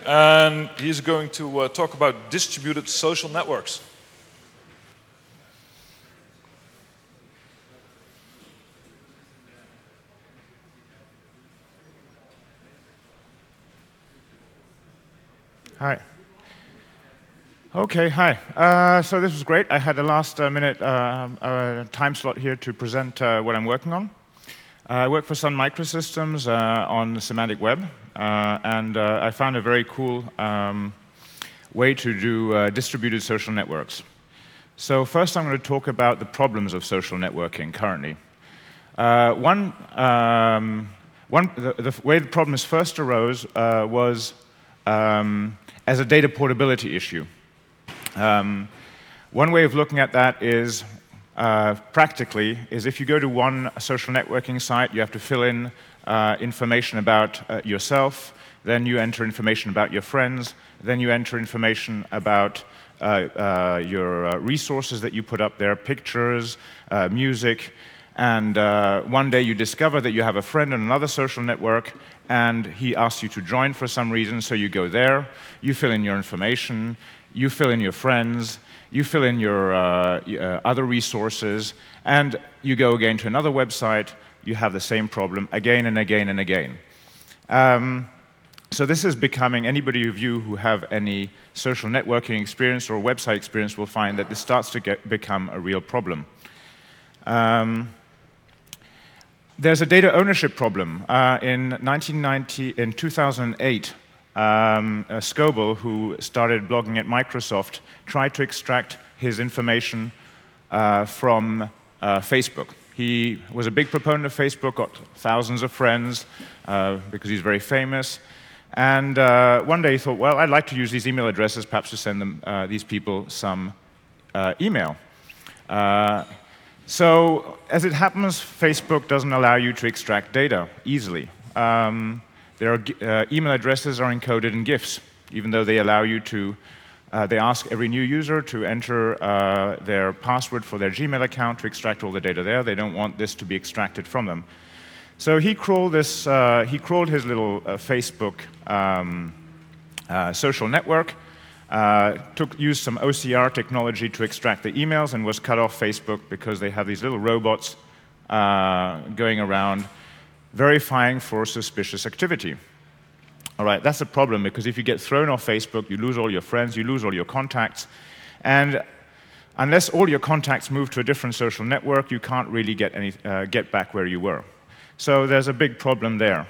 and he's going to talk about distributed social networks. Hi. Okay, hi. So this was great. I had a last-minute time slot here to present what I'm working on. I work for Sun Microsystems on the semantic web, and I found a very cool way to do distributed social networks. So first I'm going to talk about the problems of social networking currently. The way the problems first arose was as a data portability issue. One way of looking at that is, practically, is if you go to one social networking site, you have to fill in information about yourself, then you enter information about your friends, then you enter information about your resources that you put up there, pictures, music, and one day you discover that you have a friend on another social network, and he asks you to join for some reason, so you go there, you fill in your information, you fill in your friends, you fill in your other resources, and you go again to another website, you have the same problem again and again and again. So this is becoming, anybody of you who have any social networking experience or website experience will find that this starts to become a real problem. There's a data ownership problem. In 2008, Scoble, who started blogging at Microsoft, tried to extract his information from Facebook. He was a big proponent of Facebook, got thousands of friends because he's very famous. And one day he thought, well, I'd like to use these email addresses perhaps to send them, these people some email. So, as it happens, Facebook doesn't allow you to extract data easily. Email addresses are encoded in GIFs, even though they allow you to, they ask every new user to enter their password for their Gmail account to extract all the data there. They don't want this to be extracted from them. So he crawled this, he crawled his little Facebook social network, used some OCR technology to extract the emails and was cut off Facebook because they have these little robots going around verifying for suspicious activity. All right, that's a problem because if you get thrown off Facebook, you lose all your friends, you lose all your contacts, and unless all your contacts move to a different social network, you can't really get back where you were. So there's a big problem there.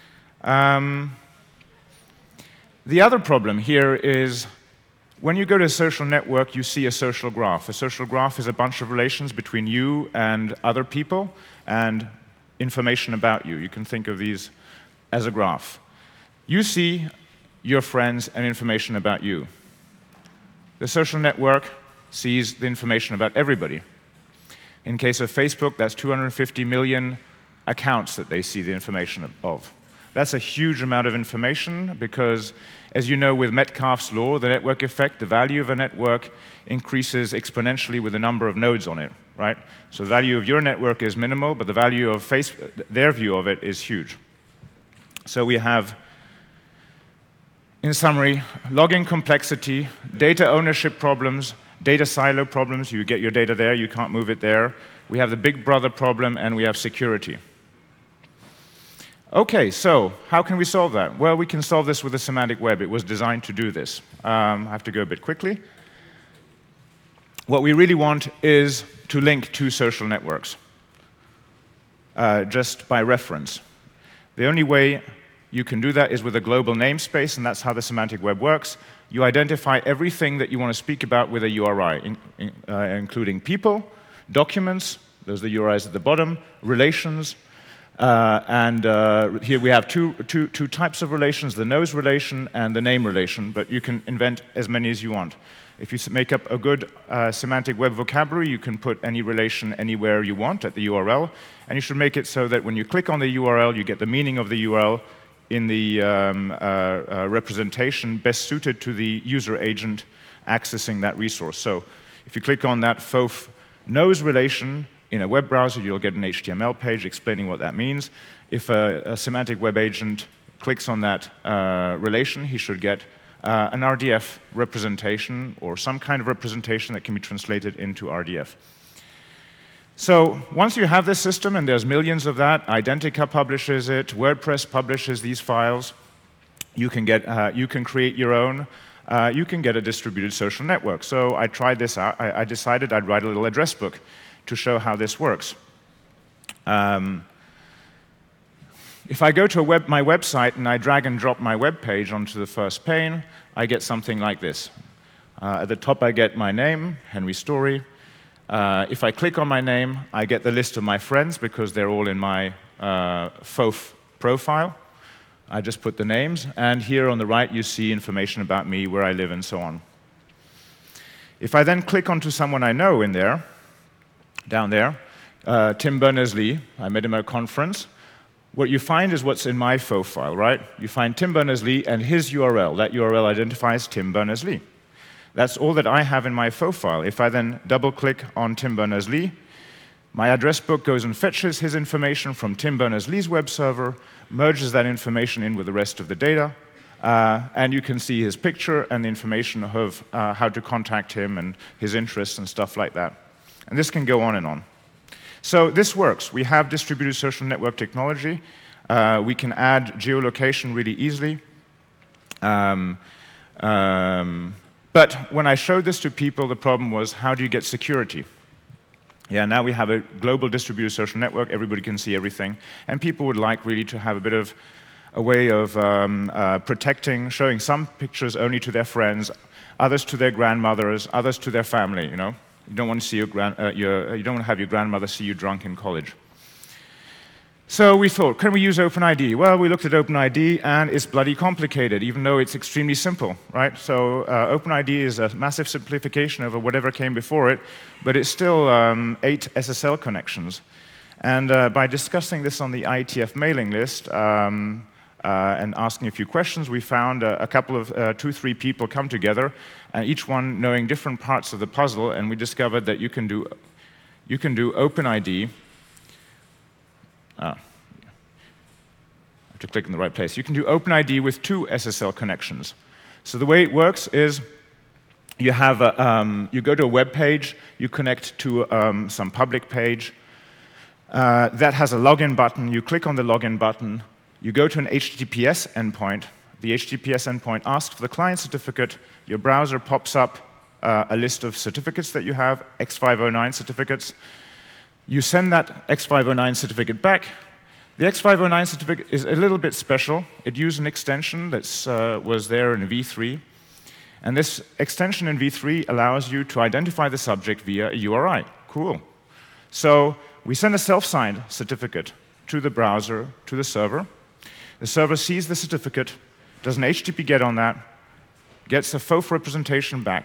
The other problem here is when you go to a social network, you see a social graph. A social graph is a bunch of relations between you and other people and information about you. You can think of these as a graph. You see your friends and information about you. The social network sees the information about everybody. In case of Facebook, that's 250 million accounts that they see the information of. That's a huge amount of information because, as you know, with Metcalfe's law, the network effect, the value of a network increases exponentially with the number of nodes on it, right? So the value of your network is minimal, but the value of their view of it is huge. So we have, in summary, logging complexity, data ownership problems, data silo problems. You get your data there, you can't move it there. We have the big brother problem, and we have security. Okay, so how can we solve that? Well, we can solve this with the semantic web. It was designed to do this. I have to go a bit quickly. What we really want is to link two social networks, just by reference. The only way you can do that is with a global namespace, and that's how the semantic web works. You identify everything that you want to speak about with a URI, including people, documents, those are the URIs at the bottom, relations, here we have two types of relations, the nose relation and the name relation, but you can invent as many as you want. If you make up a good semantic web vocabulary, you can put any relation anywhere you want at the URL, and you should make it so that when you click on the URL, you get the meaning of the URL in the representation best suited to the user agent accessing that resource. So if you click on that FOF nose relation, in a web browser, you'll get an HTML page explaining what that means. If a semantic web agent clicks on that relation, he should get an RDF representation or some kind of representation that can be translated into RDF. So once you have this system, and there's millions of that, Identica publishes it, WordPress publishes these files, you can create your own, you can get a distributed social network. So I tried this out. I decided I'd write a little address book to show how this works. If I go to my website and I drag and drop my web page onto the first pane, I get something like this. At the top, I get my name, Henry Story. If I click on my name, I get the list of my friends because they're all in my FOF profile. I just put the names, and here on the right you see information about me, where I live, and so on. If I then click onto someone I know in there, down there, Tim Berners-Lee, I met him at a conference, what you find is what's in my FOF file, right? You find Tim Berners-Lee and his URL. That URL identifies Tim Berners-Lee. That's all that I have in my FOF file. If I then double-click on Tim Berners-Lee, my address book goes and fetches his information from Tim Berners-Lee's web server, merges that information in with the rest of the data, and you can see his picture and the information of how to contact him and his interests and stuff like that. And this can go on and on. So this works. We have distributed social network technology. We can add geolocation really easily. But when I showed this to people, the problem was, how do you get security? Yeah, now we have a global distributed social network. Everybody can see everything. And people would like really to have a bit of a way of protecting, showing some pictures only to their friends, others to their grandmothers, others to their family, you know? You don't want to see you don't want to have your grandmother see you drunk in college. So we thought, can we use OpenID? Well, we looked at OpenID, and it's bloody complicated, even though it's extremely simple, right? So OpenID is a massive simplification over whatever came before it, but it's still 8 SSL connections. And by discussing this on the IETF mailing list and asking a few questions, we found a couple of 2-3 people come together, and each one knowing different parts of the puzzle, and we discovered that you can do OpenID. I have to click in the right place. You can do OpenID with 2 SSL connections. So the way it works is you have you go to a web page, you connect to some public page that has a login button. You click on the login button. You go to an HTTPS endpoint. The HTTPS endpoint asks for the client certificate. Your browser pops up a list of certificates that you have, X509 certificates. You send that X509 certificate back. The X509 certificate is a little bit special. It used an extension that was there in v3. And this extension in v3 allows you to identify the subject via a URI. Cool. So we send a self-signed certificate to the browser, to the server. The server sees the certificate, does an HTTP GET on that, gets a FOF representation back,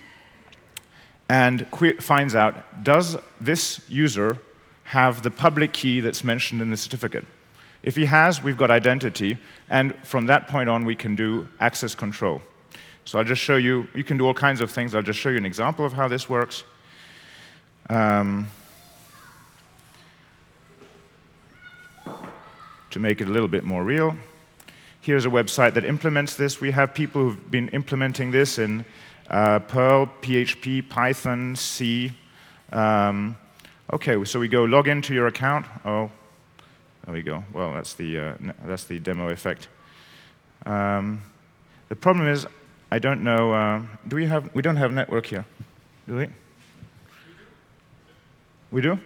and finds out, does this user have the public key that's mentioned in the certificate? If he has, we've got identity, and from that point on, we can do access control. So I'll just show you, you can do all kinds of things. I'll just show you an example of how this works. To make it a little bit more real, here's a website that implements this. We have people who've been implementing this in Perl, PHP, Python, C. Okay, so we go log into your account. Oh, there we go. Well, that's the demo effect. The problem is, I don't know. We don't have network here, do we? We do?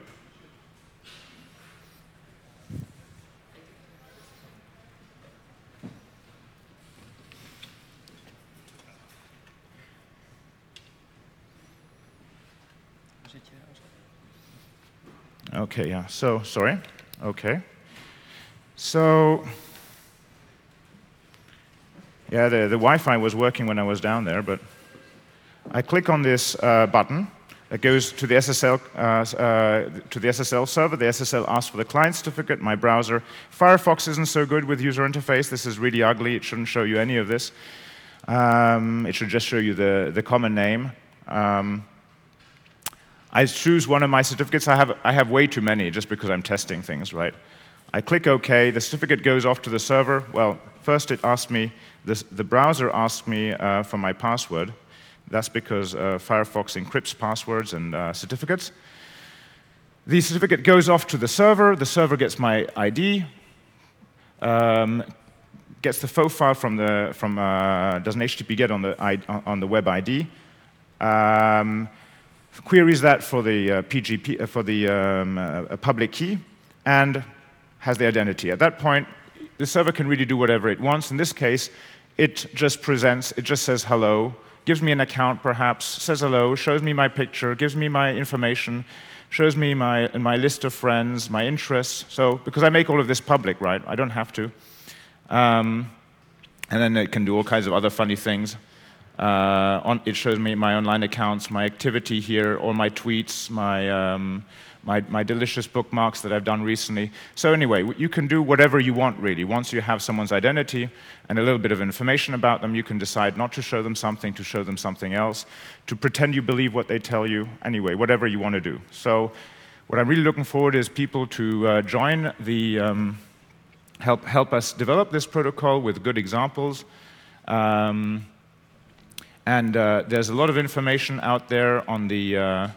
Okay, yeah, so, sorry. Okay. So, yeah, the Wi-Fi was working when I was down there, but I click on this button that goes to the SSL server. The SSL asks for the client certificate, my browser. Firefox isn't so good with user interface. This is really ugly. It shouldn't show you any of this. It should just show you the common name. I choose one of my certificates. I have way too many just because I'm testing things, right? I click OK. The certificate goes off to the server. Well, first it asked me, the browser asked me for my password. That's because Firefox encrypts passwords and certificates. The certificate goes off to the server. The server gets my ID, gets the faux file does an HTTP GET on the web ID, queries that for the PGP for the public key, and has the identity. At that point, the server can really do whatever it wants. In this case, it just says hello, gives me an account perhaps, says hello, shows me my picture, gives me my information, shows me my list of friends, my interests. So, because I make all of this public, right? I don't have to. And then it can do all kinds of other funny things. It shows me my online accounts, my activity here, all my tweets, my delicious bookmarks that I've done recently. So anyway, you can do whatever you want, really. Once you have someone's identity and a little bit of information about them, you can decide not to show them something, to show them something else, to pretend you believe what they tell you. Anyway, whatever you want to do. So what I'm really looking forward is people to join the, help us develop this protocol with good examples. And there's a lot of information out there on the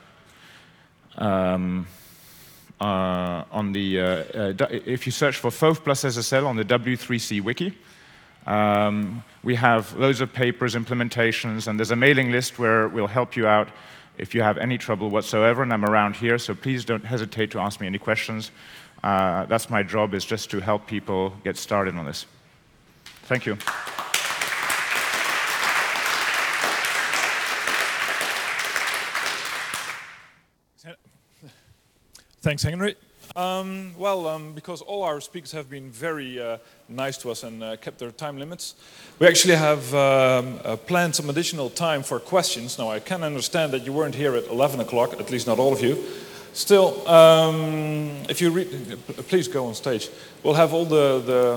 if you search for FOAF plus SSL on the W3C wiki. We have loads of papers, implementations, and there's a mailing list where we'll help you out if you have any trouble whatsoever, and I'm around here, so please don't hesitate to ask me any questions. That's my job, is just to help people get started on this. Thank you. Thanks, Henry. Because all our speakers have been very nice to us and kept their time limits, we actually have planned some additional time for questions. Now, I can understand that you weren't here at 11 o'clock, at least not all of you. Still, if you please go on stage. We'll have all the